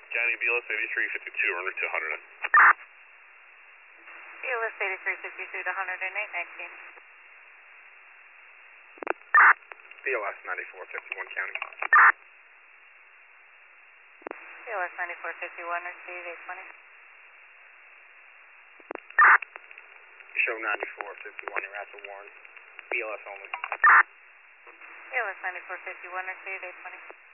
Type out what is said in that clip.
Johnny BLS 8352, runner to 100. BLS 8352 to 108, 19. BLS 9451 County. BLS 9451, receive 820. Show 9451, you're at the Warren. BLS only. BLS 9451, receive 820.